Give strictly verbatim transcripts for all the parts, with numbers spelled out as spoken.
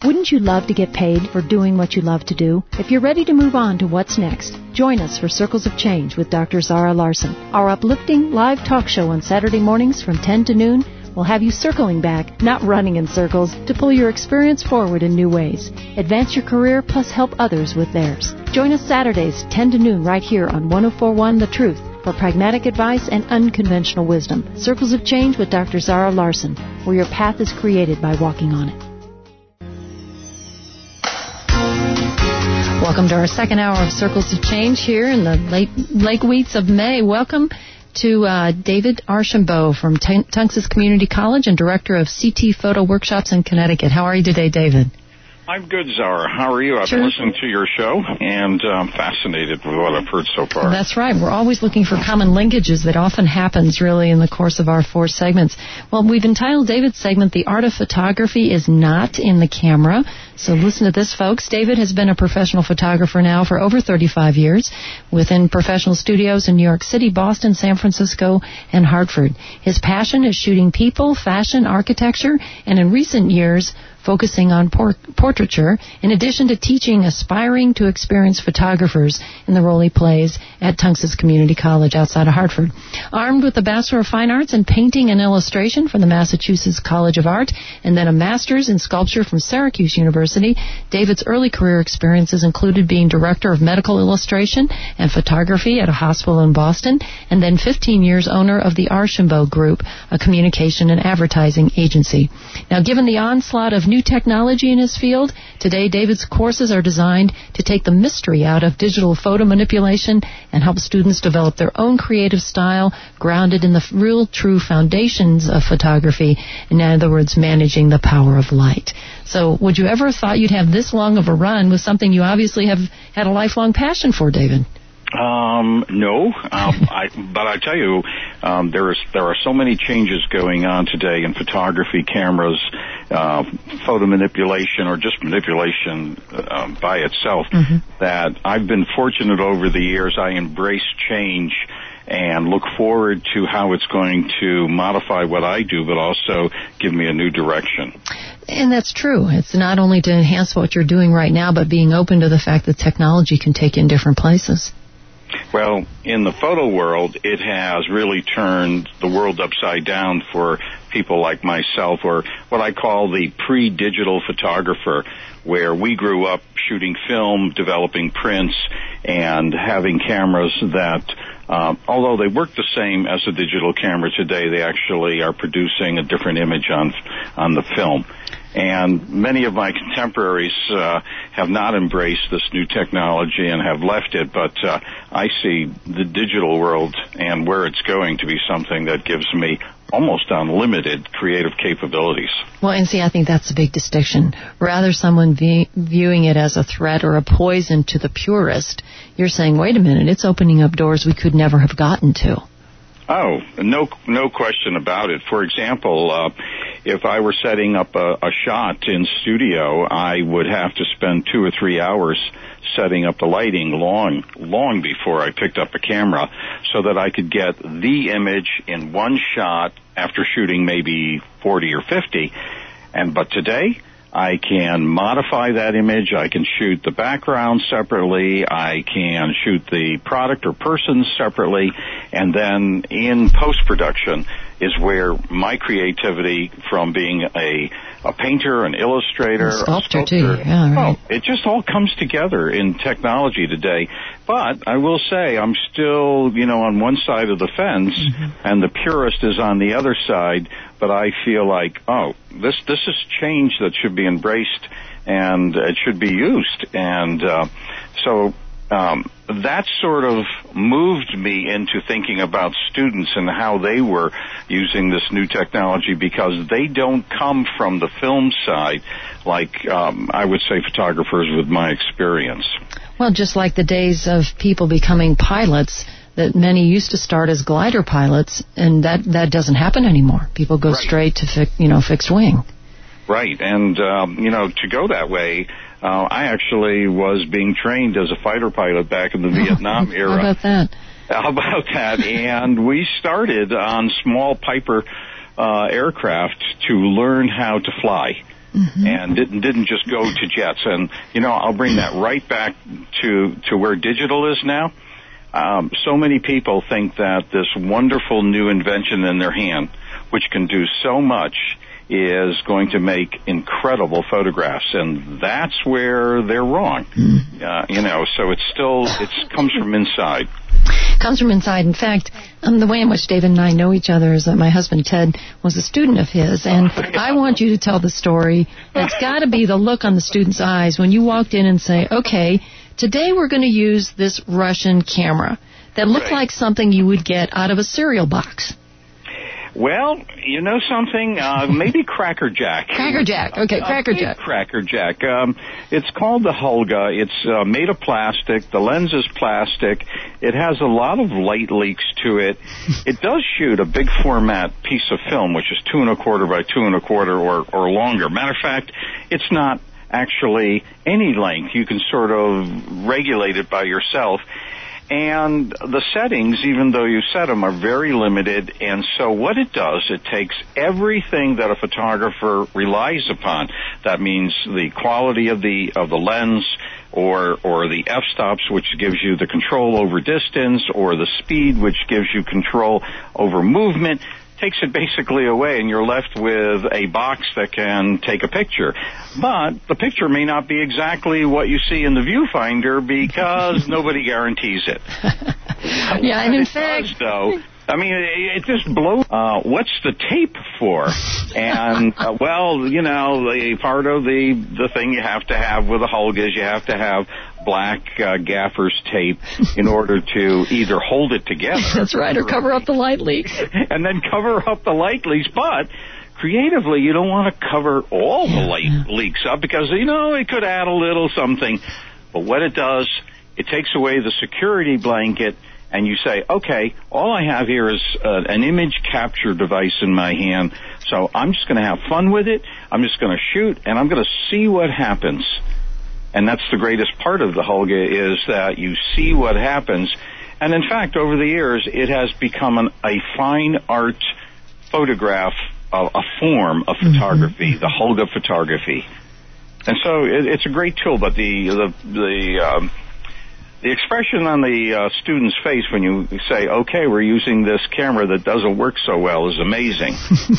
Wouldn't you love to get paid for doing what you love to do? If you're ready to move on to what's next, join us for Circles of Change with Doctor Zara Larson. Our uplifting live talk show on Saturday mornings from ten to noon will have you circling back, not running in circles, to pull your experience forward in new ways. Advance your career plus help others with theirs. Join us Saturdays, ten to noon, right here on one oh four point one The Truth for pragmatic advice and unconventional wisdom. Circles of Change with Doctor Zara Larson, where your path is created by walking on it. Welcome to our second hour of Circles of Change here in the late late weeks of May. Welcome to uh, David Archambault from T- Tungus Community College and Director of C T Photo Workshops in Connecticut. How are you today, David? I'm good, Zara. How are you? I've sure. been listening to your show, and I'm fascinated with what I've heard so far. That's right. We're always looking for common linkages that often happens, really, in the course of our four segments. Well, we've entitled David's segment, The Art of Photography is Not in the Camera. So listen to this, folks. David has been a professional photographer now for over thirty-five years within professional studios in New York City, Boston, San Francisco, and Hartford. His passion is shooting people, fashion, architecture, and in recent years, focusing on por- portraiture, in addition to teaching aspiring to experienced photographers in the role he plays at Tungus Community College outside of Hartford. Armed with a Bachelor of Fine Arts in Painting and Illustration from the Massachusetts College of Art, and then a Master's in Sculpture from Syracuse University, David's early career experiences included being Director of Medical Illustration and Photography at a hospital in Boston, and then fifteen years owner of the Archambault Group, a communication and advertising agency. Now, given the onslaught of new technology in his field, today David's courses are designed to take the mystery out of digital photo manipulation and help students develop their own creative style grounded in the real, true foundations of photography, in other words, managing the power of light. So would you ever have thought you'd have this long of a run with something you obviously have had a lifelong passion for, David? Um, no, um, I, but I tell you, um, there is there are so many changes going on today in photography, cameras, uh, photo manipulation, or just manipulation uh, by itself, mm-hmm. that I've been fortunate over the years. I embrace change and look forward to how it's going to modify what I do, but also give me a new direction. And that's true. It's not only to enhance what you're doing right now, but being open to the fact that technology can take you in different places. Well, in the photo world, it has really turned the world upside down for people like myself, or what I call the pre-digital photographer, where we grew up shooting film, developing prints, and having cameras that, uh, although they work the same as a digital camera today, they actually are producing a different image on on the film. And many of my contemporaries uh, have not embraced this new technology and have left it, but uh, I see the digital world and where it's going to be something that gives me almost unlimited creative capabilities. Well, and see, I think that's a big distinction. Rather someone v- viewing it as a threat or a poison to the purist, you're saying, wait a minute, it's opening up doors we could never have gotten to. Oh, no, no question about it. For example, uh, if I were setting up a, a shot in studio, I would have to spend two or three hours setting up the lighting long, long before I picked up a camera, so that I could get the image in one shot after shooting maybe forty or fifty. And but today, I can modify that image. I can shoot the background separately. I can shoot the product or person separately. And then in post-production is where my creativity from being a, a painter, an illustrator, a sculptor, a sculptor, too. Yeah, right. Oh, it just all comes together in technology today. But I will say I'm still, you know, on one side of the fence, mm-hmm. and the purist is on the other side. But I feel like, oh, this this is change that should be embraced and it should be used. And uh, so um, that sort of moved me into thinking about students and how they were using this new technology, because they don't come from the film side like um, I would say photographers with my experience. Well, just like the days of people becoming pilots, that many used to start as glider pilots, and that, that doesn't happen anymore. People go right. straight to fi- you know fixed wing. Right, and um, you know to go that way, uh, I actually was being trained as a fighter pilot back in the Vietnam era. How about that? How about that? And we started on small Piper uh, aircraft to learn how to fly. mm-hmm. and didn't didn't just go to jets. And, you know, I'll bring that right back to, to where digital is now. Um, so many people think that this wonderful new invention in their hand, which can do so much, is going to make incredible photographs, and that's where they're wrong. Mm. Uh, you know, so it's still it comes from inside. Comes from inside. In fact, um, the way in which David and I know each other is that my husband Ted was a student of his, and oh, yeah. I want you to tell the story. It's got to be the look on the student's eyes when you walked in and say, "Okay, today we're going to use this Russian camera that looked right. like something you would get out of a cereal box." Well, you know something? Uh, maybe Cracker Jack. Cracker Jack. Okay, uh, Cracker Jack. Cracker Jack. Um, it's called the Hulga. It's uh, made of plastic. The lens is plastic. It has a lot of light leaks to it. It does shoot a big format piece of film, which is two and a quarter by two and a quarter or, or longer. Matter of fact, it's not actually any length. You can sort of regulate it by yourself. And the settings, even though you set them, are very limited. And so what it does, it takes everything that a photographer relies upon. That means the quality of the of the lens, or or the f-stops, which gives you the control over distance, or the speed, which gives you control over movement. Takes it basically away, and you're left with a box that can take a picture. But the picture may not be exactly what you see in the viewfinder because nobody guarantees it. Yeah, and in fact, does, though, I mean, it, it just blows. Uh, what's the tape for? And, uh, well, you know, the part of the, the thing you have to have with a Hulga is you have to have black uh, gaffer's tape in order to either hold it together. That's right, or cover up the light leaks. And then cover up the light leaks. But creatively, you don't want to cover all the light leaks up because, you know, it could add a little something. But what it does, it takes away the security blanket, and you say, okay, all I have here is uh, an image capture device in my hand, so I'm just going to have fun with it. I'm just going to shoot, and I'm going to see what happens. And that's the greatest part of the Hulga, is that you see what happens. And in fact, over the years, it has become an, a fine art photograph, uh, a form of photography, mm-hmm. the Hulga photography. And so it, it's a great tool, but the the the, um, the expression on the uh, student's face when you say, okay, we're using this camera that doesn't work so well is amazing.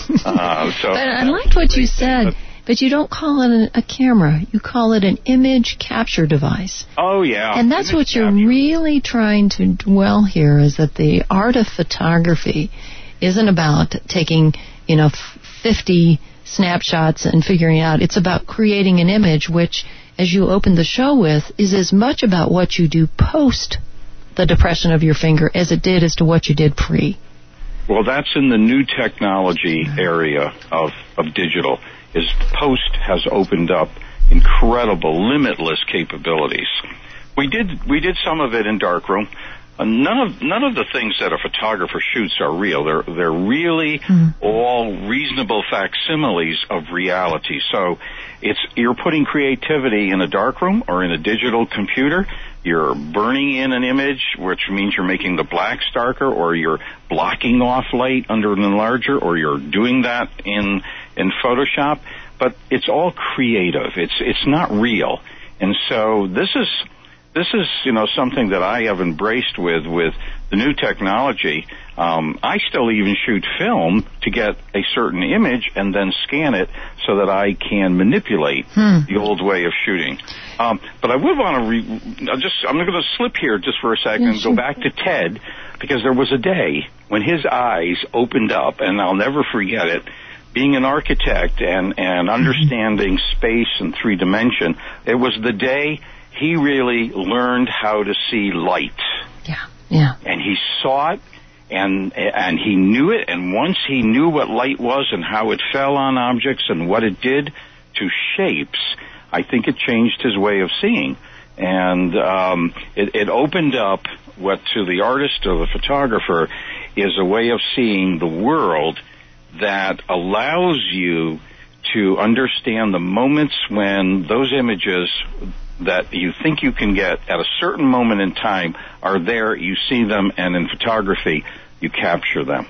uh, so but I liked what you said. But you don't call it a, a camera. You call it an image capture device. Oh, yeah. And that's image what you're capture. really trying to dwell here, is that the art of photography isn't about taking, you know, fifty snapshots and figuring out. It's about creating an image, which, as you opened the show with, is as much about what you do post the depression of your finger as it did as to what you did pre. Well, that's in the new technology area of, of digital. Is post has opened up incredible, limitless capabilities. We did we did some of it in darkroom. Uh, none of none of the things that a photographer shoots are real. They're they're really mm. all reasonable facsimiles of reality. So it's you're putting creativity in a darkroom or in a digital computer. You're burning in an image, which means you're making the blacks darker, or you're blocking off light under an enlarger, or you're doing that in in Photoshop. But it's all creative. It's it's not real. And so this is this is you know something that I have embraced with with the new technology. Um, I still even shoot film to get a certain image and then scan it so that I can manipulate hmm. the old way of shooting. Um, but I would want to re- just, I'm going to slip here just for a second and go back to Ted, because there was a day when his eyes opened up, and I'll never forget it. Being an architect and, and understanding space and three dimension, it was the day he really learned how to see light. Yeah, yeah. And he saw it. And and he knew it, and once he knew what light was and how it fell on objects and what it did to shapes, I think it changed his way of seeing. And um, it, it opened up what to the artist or the photographer is a way of seeing the world that allows you to understand the moments when those images that you think you can get at a certain moment in time are there, you see them, and in photography, you capture them.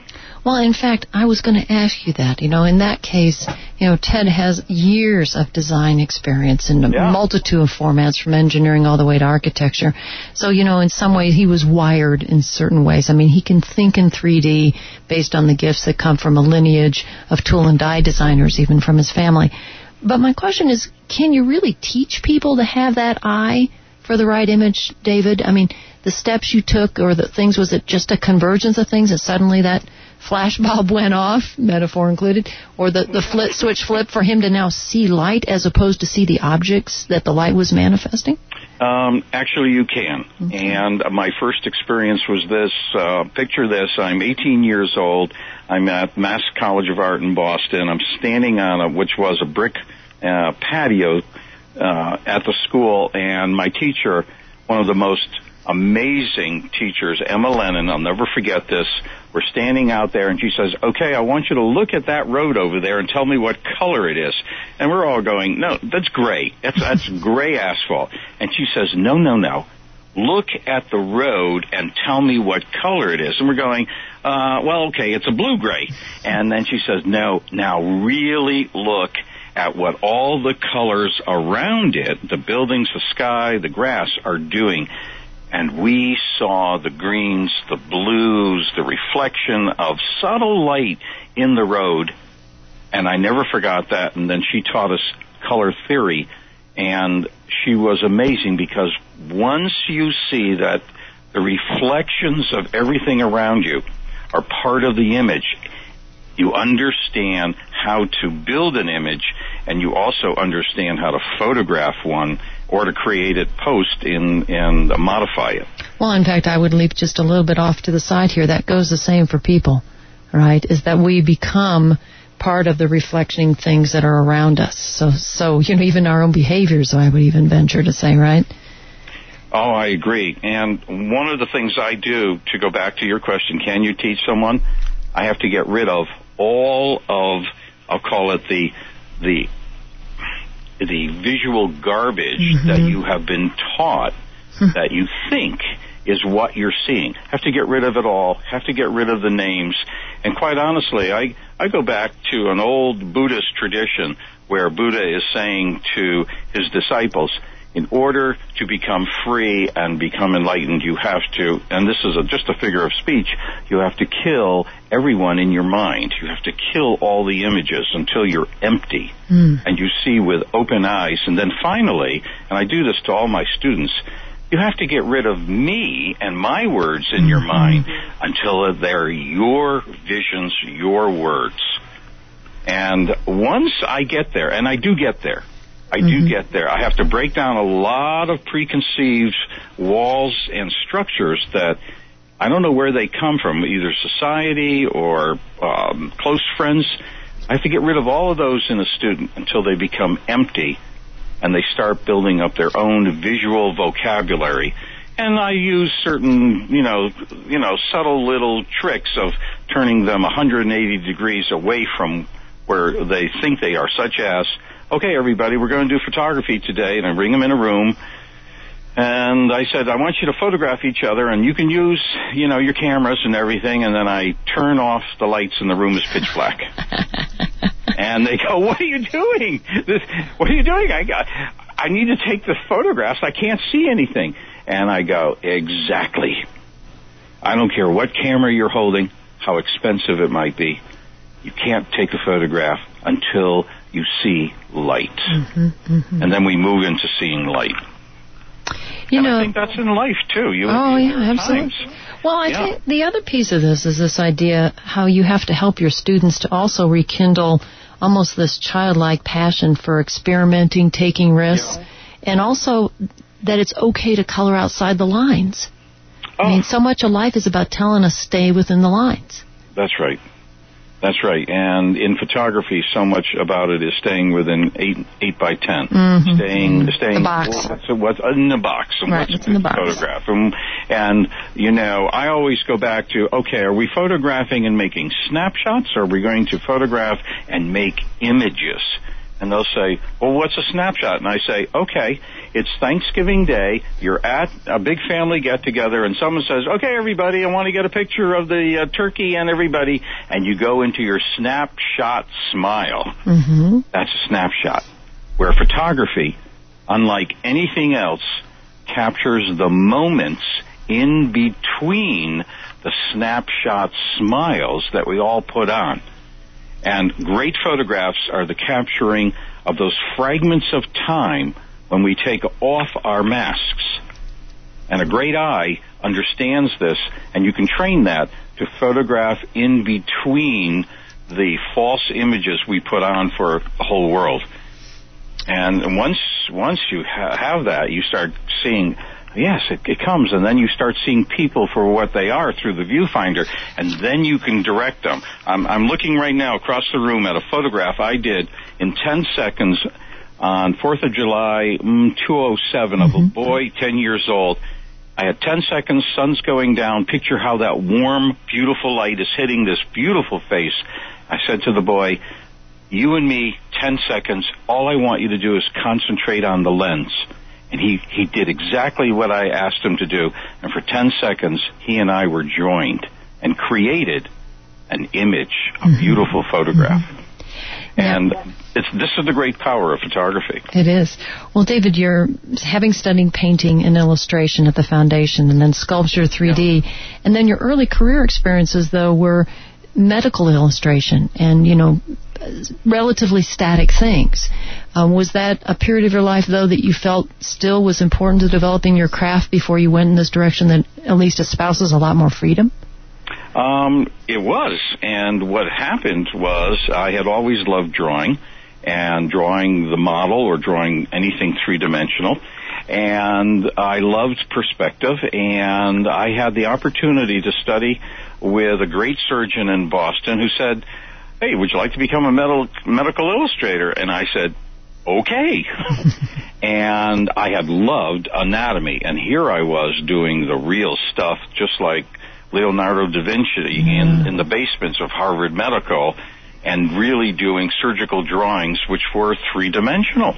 Well, in fact, I was going to ask you that. You know, in that case, you know, Ted has years of design experience in a yeah. multitude of formats, from engineering all the way to architecture. So, you know, in some ways, he was wired in certain ways. I mean, he can think in three D based on the gifts that come from a lineage of tool and die designers, even from his family. But my question is, can you really teach people to have that eye for the right image, David? I mean, the steps you took or the things, was it just a convergence of things that suddenly that flash bulb went off, metaphor included, or the, the flip, switch flip for him to now see light as opposed to see the objects that the light was manifesting? Um, actually, you can. Okay. And my first experience was this. Uh, picture this. I'm eighteen years old. I'm at Mass College of Art in Boston. I'm standing on a, which was a brick uh, patio uh, at the school, and my teacher, one of the most amazing teachers, Emma Lennon, I'll never forget this, we're standing out there, and she says, okay, I want you to look at that road over there and tell me what color it is. And we're all going, no, that's gray. That's, that's gray asphalt. And she says, no, no, no. Look at the road and tell me what color it is. And we're going, uh, well, okay, it's a blue-gray. And then she says, no, now really look at what all the colors around it, the buildings, the sky, the grass, are doing. And we saw the greens, the blues, the reflection of subtle light in the road. And I never forgot that. And then she taught us color theory. And she was amazing, because once you see that the reflections of everything around you are part of the image, you understand how to build an image, and you also understand how to photograph one or to create it, post in, and modify it. Well, in fact, I would leap just a little bit off to the side here. That goes the same for people, right? Is that we become part of the reflecting things that are around us. So, so you know, even our own behaviors, I would even venture to say, right? Oh, I agree. And one of the things I do, to go back to your question, can you teach someone? I have to get rid of all of, I'll call it the the the visual garbage mm-hmm. that you have been taught that you think is what you're seeing. Have to get rid of it all. Have to get rid of the names. And quite honestly, I, I go back to an old Buddhist tradition where Buddha is saying to his disciples, in order to become free and become enlightened, you have to, and this is a, just a figure of speech, you have to kill everyone in your mind. You have to kill all the images until you're empty mm. and you see with open eyes. And then finally, and I do this to all my students, you have to get rid of me and my words in mm-hmm. your mind until they're your visions, your words. And once I get there, and I do get there, I do mm-hmm. get there. I have to break down a lot of preconceived walls and structures that I don't know where they come from, either society or um, close friends. I have to get rid of all of those in a student until they become empty and they start building up their own visual vocabulary. And I use certain, you know, you know, subtle little tricks of turning them one hundred eighty degrees away from where they think they are, such as, okay, everybody, we're going to do photography today, and I bring them in a room, and I said, I want you to photograph each other, and you can use, you know, your cameras and everything, and then I turn off the lights, and the room is pitch black. And they go, what are you doing? This, what are you doing? I got, I need to take the photographs. I can't see anything. And I go, exactly. I don't care what camera you're holding, how expensive it might be. You can't take a photograph until you see light. Mm-hmm, mm-hmm. And then we move into seeing light. You and know, I think that's in life, too. You, oh, yeah, absolutely. Times. Well, I yeah. think the other piece of this is this idea how you have to help your students to also rekindle almost this childlike passion for experimenting, taking risks, yeah. and also that it's okay to color outside the lines. Oh. I mean, so much of life is about telling us stay within the lines. That's right. That's right. And in photography, so much about it is staying within eight eight by ten. Mm-hmm. Staying, mm-hmm. staying. The box. What's, what's in the box? And right. What's It's in the box. Photograph. And, and you know, I always go back to, okay, are we photographing and making snapshots, or are we going to photograph and make images? And they'll say, well, what's a snapshot? And I say, okay, it's Thanksgiving Day. You're at a big family get-together, and someone says, okay, everybody, I want to get a picture of the uh, turkey and everybody. And you go into your snapshot smile. Mm-hmm. That's a snapshot. Where photography, unlike anything else, captures the moments in between the snapshot smiles that we all put on. And great photographs are the capturing of those fragments of time when we take off our masks. And a great eye understands this, and you can train that to photograph in between the false images we put on for the whole world. And once once you ha- have that, you start seeing, yes, it, it comes, and then you start seeing people for what they are through the viewfinder, and then you can direct them. I'm, I'm looking right now across the room at a photograph I did in ten seconds on fourth of July, mm, two oh seven, mm-hmm. of a boy ten years old. I had ten seconds, sun's going down. Picture how that warm, beautiful light is hitting this beautiful face. I said to the boy, you and me, ten seconds, all I want you to do is concentrate on the lens. And he, he did exactly what I asked him to do. And for ten seconds, he and I were joined and created an image, a mm-hmm. beautiful photograph. Mm-hmm. And yeah. it's, this is the great power of photography. It is. Well, David, you're having studied painting and illustration at the foundation, and then sculpture three D. Yeah. And then your early career experiences, though, were medical illustration and, you know, relatively static things. Um, was that a period of your life, though, that you felt still was important to developing your craft before you went in this direction that at least espouses a lot more freedom? Um, it was. And what happened was I had always loved drawing and drawing the model or drawing anything three-dimensional. And I loved perspective, and I had the opportunity to study with a great surgeon in Boston who said, hey, would you like to become a medical, medical illustrator? And I said, okay. And I had loved anatomy, and here I was doing the real stuff, just like Leonardo da Vinci in, in the basements of Harvard Medical, and really doing surgical drawings which were three-dimensional.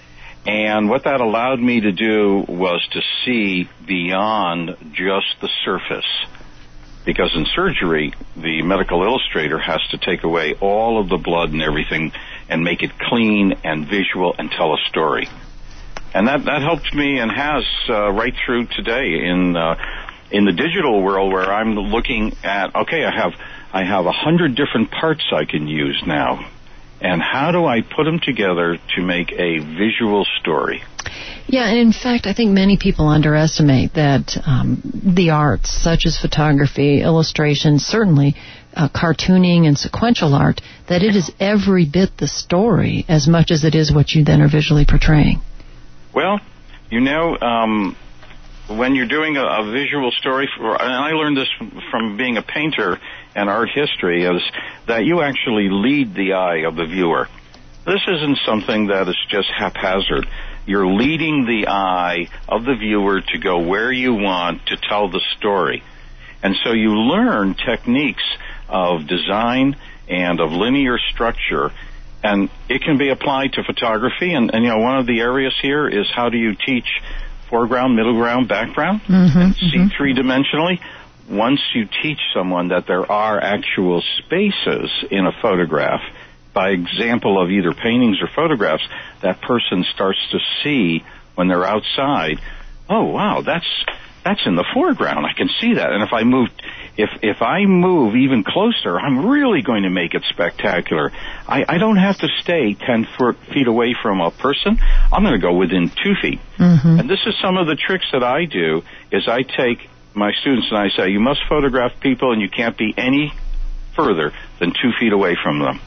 And what that allowed me to do was to see beyond just the surface. Because in surgery, the medical illustrator has to take away all of the blood and everything and make it clean and visual and tell a story. And that, that helped me and has uh, right through today in uh, in the digital world, where I'm looking at, okay, I have I have a hundred different parts I can use now. And how do I put them together to make a visual story? Yeah, and in fact, I think many people underestimate that um, the arts, such as photography, illustration, certainly uh, cartooning and sequential art, that it is every bit the story as much as it is what you then are visually portraying. Well, you know, um, when you're doing a, a visual story, for, and I learned this from being a painter and art history, is that you actually lead the eye of the viewer. This isn't something that is just haphazard. You're leading the eye of the viewer to go where you want to tell the story. And so you learn techniques of design and of linear structure, and it can be applied to photography. And, and you know, one of the areas here is how do you teach foreground, middle ground, background, mm-hmm, and see mm-hmm. three-dimensionally. Once you teach someone that there are actual spaces in a photograph, by example of either paintings or photographs, that person starts to see when they're outside, oh, wow, that's that's in the foreground. I can see that. And if I move, if if I move even closer, I'm really going to make it spectacular. I, I don't have to stay ten foot, feet away from a person. I'm going to go within two feet. Mm-hmm. And this is some of the tricks that I do, is I take my students and I say, you must photograph people and you can't be any further than two feet away from them.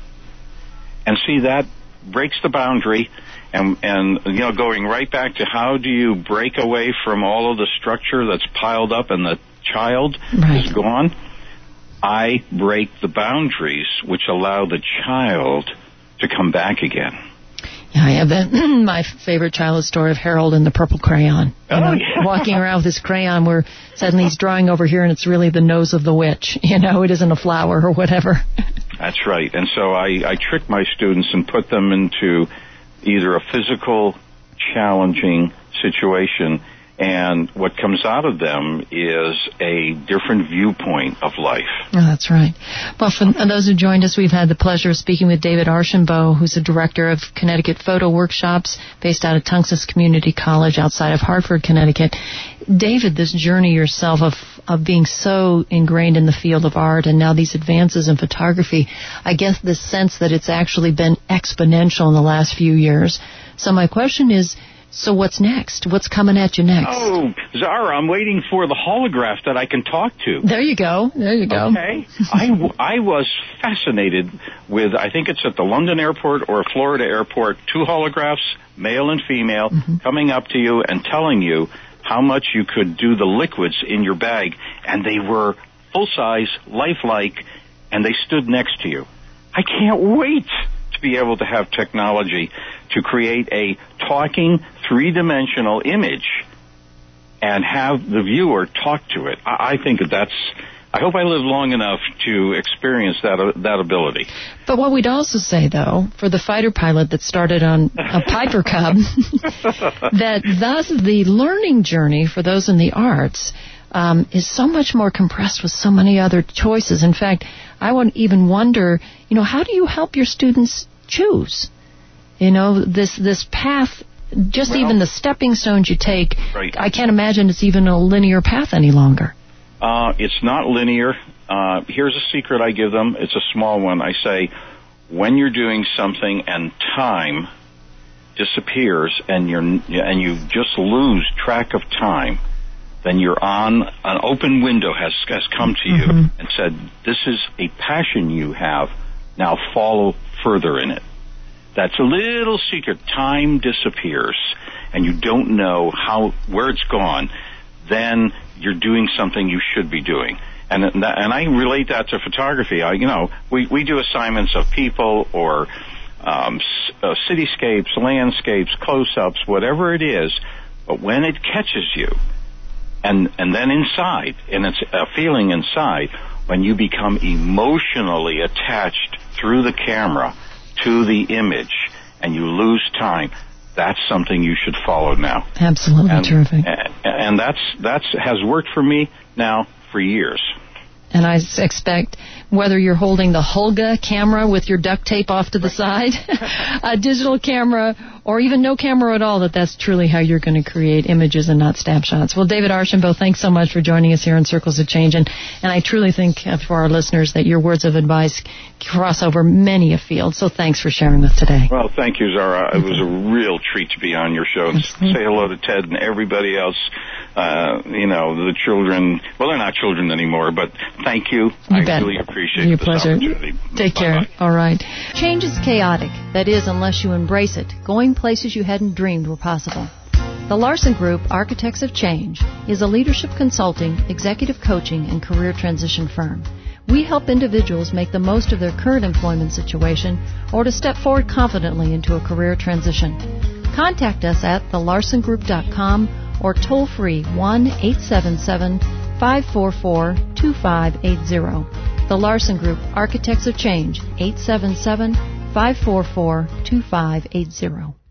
And see, that breaks the boundary, and, and you know, going right back to how do you break away from all of the structure that's piled up and the child right. is gone? I break the boundaries which allow the child to come back again. Yeah, I have that. My favorite childhood story of Harold and the Purple Crayon. You oh, know, yeah. Walking around with his crayon where suddenly he's drawing over here and it's really the nose of the witch. You know, it isn't a flower or whatever. That's right. And so I, I trick my students and put them into either a physical, challenging situation, and what comes out of them is a different viewpoint of life. Oh, that's right. Well, for those who joined us, we've had the pleasure of speaking with David Archambault, who's the director of Connecticut Photo Workshops based out of Tungus Community College outside of Hartford, Connecticut. David, this journey yourself of of being so ingrained in the field of art and now these advances in photography, I guess this sense that it's actually been exponential in the last few years. So my question is, so what's next? What's coming at you next? Oh, Zara, I'm waiting for the holograph that I can talk to. There you go. There you go. Okay. I, w- I was fascinated with, I think it's at the London airport or Florida airport, two holographs, male and female, mm-hmm. coming up to you and telling you how much you could do the liquids in your bag, and they were full-size, lifelike, and they stood next to you. I can't wait to be able to have technology to create a talking three-dimensional image and have the viewer talk to it. I, I think that that's, I hope I live long enough to experience that uh, that ability. But what we'd also say, though, for the fighter pilot that started on a Piper Cub, that thus the learning journey for those in the arts um, is so much more compressed with so many other choices. In fact, I would even wonder, you know, how do you help your students choose? You know, this this path, just well, even the stepping stones you take, right. I can't imagine it's even a linear path any longer. Uh, it's not linear. Uh, here's a secret I give them. It's a small one. I say, when you're doing something and time disappears and you're and you just lose track of time, then you're on an open window has has come to you mm-hmm. and said, this is a passion you have. Now follow further in it. That's a little secret. Time disappears and you don't know how where it's gone. Then you're doing something you should be doing. And and I relate that to photography. I, you know, we, we do assignments of people or um, uh, cityscapes, landscapes, close-ups, whatever it is. But when it catches you, and and then inside, and it's a feeling inside, when you become emotionally attached through the camera to the image, and you lose time, that's something you should follow now. Absolutely and, terrific. And that's that's has worked for me now for years. And I expect whether you're holding the Hulga camera with your duct tape off to the side, a digital camera, or even no camera at all, that that's truly how you're going to create images and not snapshots. Well, David Archambault, thanks so much for joining us here on Circles of Change. And, and I truly think uh, for our listeners that your words of advice cross over many a field. So thanks for sharing with today. Well, thank you, Zara. It was a real treat to be on your show. And say hello to Ted and everybody else. Uh, you know, the children, well, they're not children anymore, but thank you. You I bet. really appreciate Your this pleasure. opportunity. Take care. Bye-bye. All right. Change is chaotic. That is, unless you embrace it. Going places you hadn't dreamed were possible. The Larson Group, Architects of Change, is a leadership consulting, executive coaching, and career transition firm. We help individuals make the most of their current employment situation or to step forward confidently into a career transition. Contact us at the larson group dot com or toll free one eight seven seven, five four four, two five eight zero. The Larson Group, Architects of Change, eight seven seven, five four four, two five eight zero.